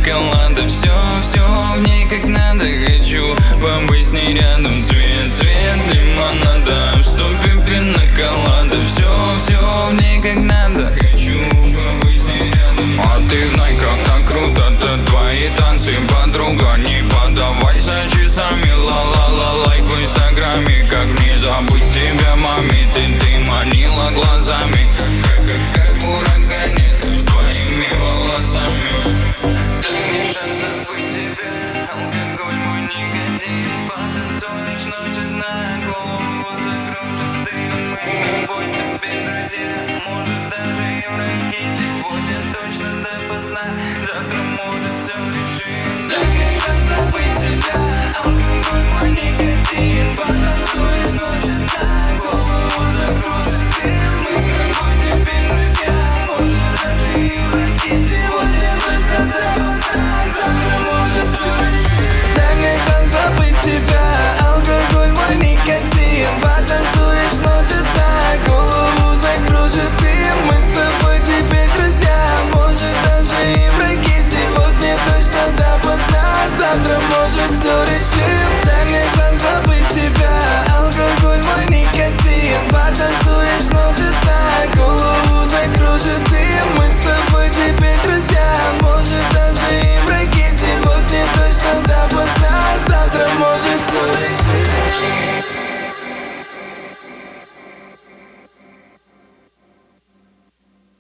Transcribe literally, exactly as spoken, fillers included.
пиноколада. Все, все в ней как надо. Хочу побыть с ней рядом. Цвет, цвет лимонада. В ступе пиноколада. Все, все в ней как надо. Хочу побыть с ней рядом. А ты в найках так круто. Это твои танцы, подруга. Не подавайся часами. Ла-ла-ла, лайк в инстаграме. Как мне забыть тебя, маме? Ты, ты манила глазами. Как, как, как в урагане с твоими волосами. Дай шанс забыть тебя. Алкоголь мой никотин. Потанцуешь ночь одна. Голову закружит дым. Мы с тобой теперь друзья. Может даже и враги. Сегодня точно допоздна. Завтра может все решить. Дай мне шанс забыть тебя. Алкоголь мой никотин. Потанцуешь ночь одна.